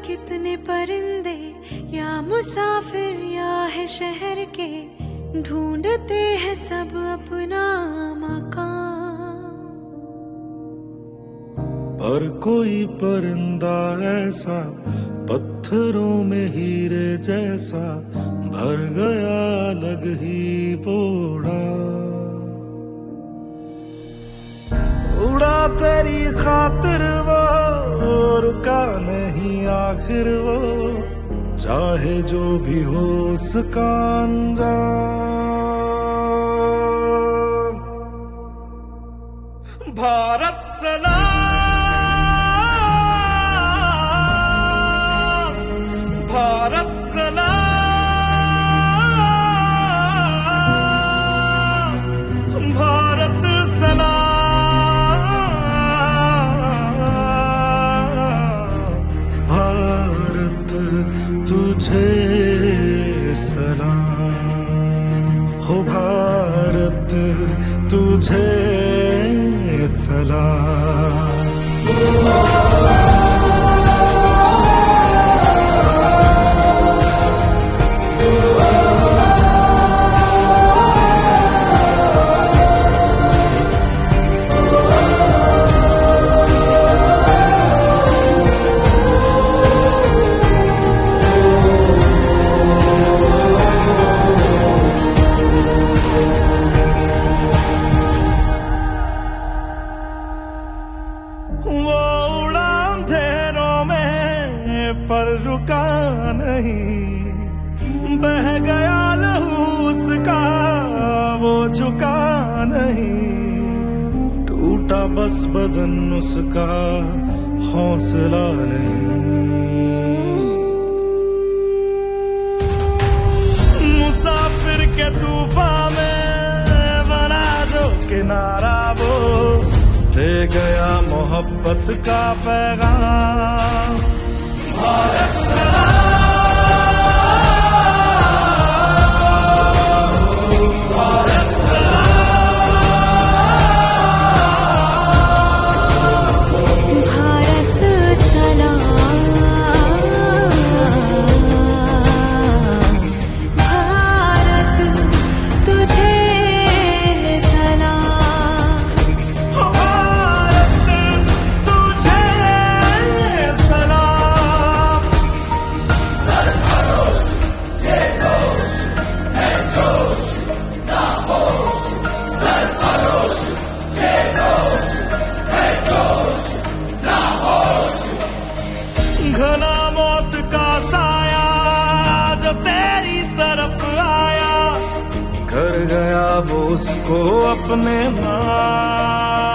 कितने परिंदे या मुसाफिर या है शहर के, ढूंढते हैं सब अपना मकान। पर कोई परिंदा ऐसा पत्थरों में हीरे जैसा, भर गया अलग ही बोड़ा। उड़ा तेरी खातिर वो, रुका नहीं आखिर वो, चाहे जो भी हो उसका अंजाम। भारत सलाम, भारत सलाम, भारत सलाम, भारत तुझे सलाम, हो भारत तुझे सलाम। वो उड़ा अंधेरों में पर रुका नहीं, बह गया लहू उसका वो झुका नहीं, टूटा बस बदन उसका हौसला नहीं। मुसाफिर के तूफान में बना जो किनारा वो, दे गया मोहब्बत का पैगाम। भारत सलाम, भारत सलाम, भारत सलाम, भारत तुझे सलाम, भारत तुझे सलाम। सरफरोश ये जोश है, जोश ना होश, सरफरोश ये जोश है, जोश ना होश। घना मौत का साया जो तेरी तरफ आया, कर गया वो उसको अपने मां।